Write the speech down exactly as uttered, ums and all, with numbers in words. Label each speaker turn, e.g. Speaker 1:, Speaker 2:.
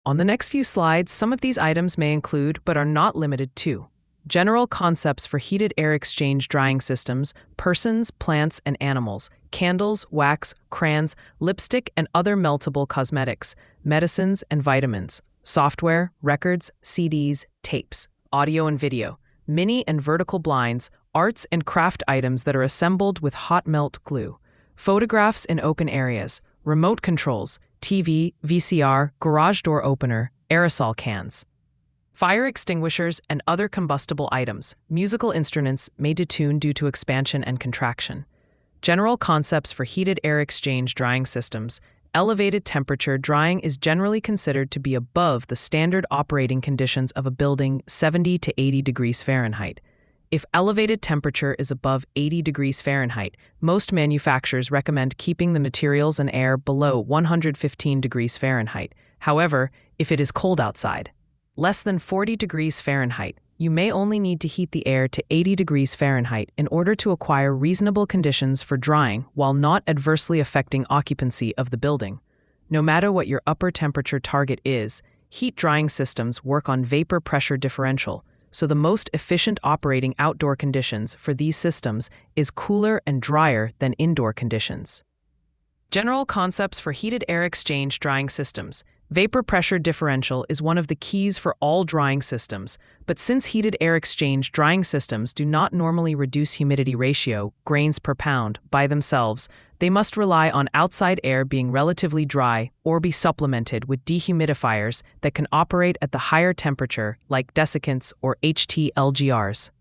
Speaker 1: On the next few slides, some of these items may include, but are not limited to, general concepts for heated air exchange drying systems, persons, plants, and animals, candles, wax, crayons, lipstick, and other meltable cosmetics, medicines and vitamins, software, records, C Ds, tapes, audio and video, mini and vertical blinds, arts and craft items that are assembled with hot melt glue, photographs in open areas, remote controls, T V, V C R, garage door opener, aerosol cans, fire extinguishers, and other combustible items, musical instruments made to tune due to expansion and contraction. General concepts for heated air exchange drying systems. Elevated temperature drying is generally considered to be above the standard operating conditions of a building, seventy to eighty degrees Fahrenheit. If elevated temperature is above eighty degrees Fahrenheit, most manufacturers recommend keeping the materials and air below one hundred fifteen degrees Fahrenheit. However, if it is cold outside, less than forty degrees Fahrenheit, you may only need to heat the air to eighty degrees Fahrenheit in order to acquire reasonable conditions for drying while not adversely affecting occupancy of the building. No matter what your upper temperature target is, heat drying systems work on vapor pressure differential, so the most efficient operating outdoor conditions for these systems is cooler and drier than indoor conditions. General concepts for heated air exchange drying systems. Vapor pressure differential is one of the keys for all drying systems, but since heated air exchange drying systems do not normally reduce humidity ratio, grains per pound, by themselves, they must rely on outside air being relatively dry or be supplemented with dehumidifiers that can operate at the higher temperature like desiccants or H T L G Rs.